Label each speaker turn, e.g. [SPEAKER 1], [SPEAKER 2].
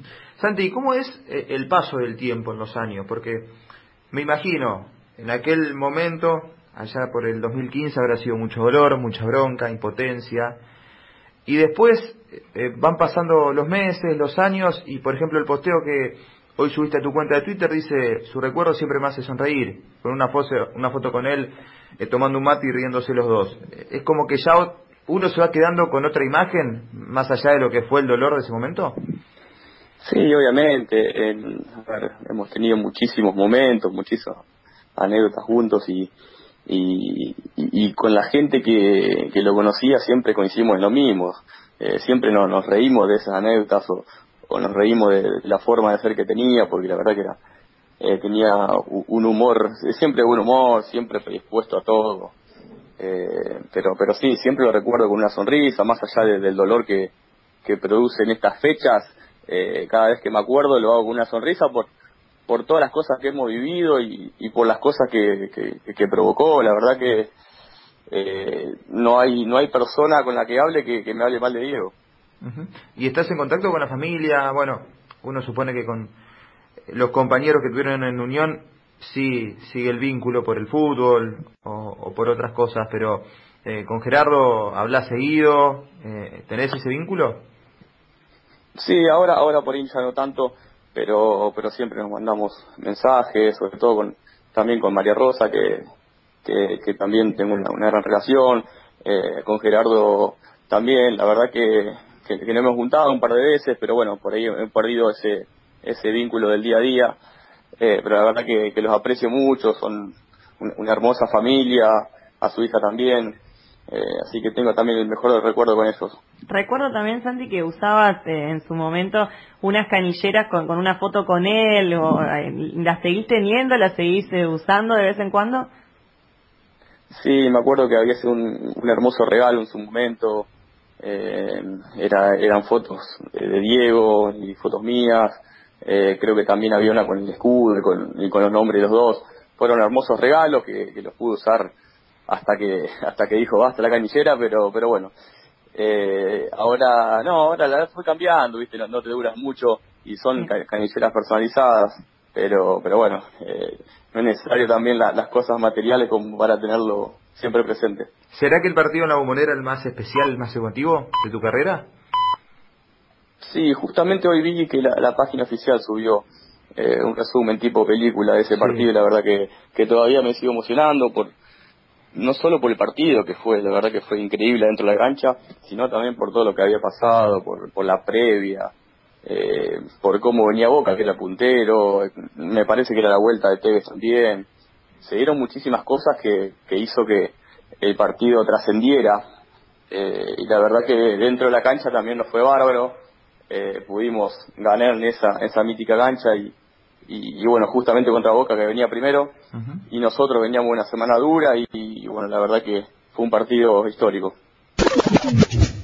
[SPEAKER 1] Santi, ¿cómo es el paso del tiempo en los años? Porque me imagino, en aquel momento, allá por el 2015, habrá sido mucho dolor, mucha bronca, impotencia, y después van pasando los meses, los años, y por ejemplo el posteo que hoy subiste a tu cuenta de Twitter dice: su recuerdo siempre me hace sonreír, con una foto con él tomando un mate y riéndose los dos. Es como que ya uno se va quedando con otra imagen, más allá de lo que fue el dolor de ese momento.
[SPEAKER 2] Sí, obviamente. A ver, hemos tenido muchísimos momentos, muchísimas anécdotas juntos y con la gente que lo conocía siempre coincidimos en lo mismo. Siempre nos reímos de esas anécdotas o nos reímos de la forma de ser que tenía, porque la verdad que tenía un humor, siempre un humor, siempre predispuesto a todo. Pero sí, siempre lo recuerdo con una sonrisa, más allá del dolor que producen estas fechas. Cada vez que me acuerdo lo hago con una sonrisa por todas las cosas que hemos vivido y por las cosas que provocó. La verdad que no hay persona con la que hable que me hable mal de Diego.
[SPEAKER 1] Uh-huh. ¿Y estás en contacto con la familia? Bueno, uno supone que con los compañeros que tuvieron en Unión sí sigue el vínculo por el fútbol o por otras cosas, pero con Gerardo hablas seguido, ¿tenés ese vínculo?
[SPEAKER 2] Sí, ahora por ahí ya no tanto, pero siempre nos mandamos mensajes, sobre todo también con María Rosa, que también tengo una gran relación, con Gerardo también. La verdad que nos hemos juntado un par de veces, pero bueno, por ahí he perdido ese vínculo del día a día. Pero la verdad que los aprecio mucho, son una hermosa familia, a su hija también, así que tengo también el mejor recuerdo con ellos.
[SPEAKER 3] Recuerdo también, Santi, que usabas en su momento unas canilleras con una foto con él. ¿Las seguís teniendo? ¿Las seguís usando de vez en cuando?
[SPEAKER 2] Sí, me acuerdo que había sido un hermoso regalo en su momento. Eran fotos de Diego y fotos mías. Creo que también había una con el escudo y con los nombres de los dos. Fueron hermosos regalos que los pude usar hasta que dijo basta la canillera, pero bueno. Ahora la verdad fue cambiando, viste, no te duran mucho y son canilleras personalizadas, pero bueno, no es necesario también las cosas materiales como para tenerlo siempre presente.
[SPEAKER 1] ¿Será que el partido en la Bombonera el más especial, el más emotivo de tu carrera?
[SPEAKER 2] Sí, justamente hoy vi que la página oficial subió un resumen tipo película de ese partido, y la verdad que todavía me sigo emocionando no solo por el partido, que fue, la verdad que fue increíble dentro de la cancha, sino también por todo lo que había pasado, por la previa, por cómo venía Boca, que era puntero, me parece que era la vuelta de Tevez también. Se dieron muchísimas cosas que hizo que el partido trascendiera, y la verdad que dentro de la cancha también nos fue bárbaro. Pudimos ganar en esa mítica cancha y bueno, justamente contra Boca, que venía primero, uh-huh, y nosotros veníamos una semana dura y bueno, la verdad que fue un partido histórico.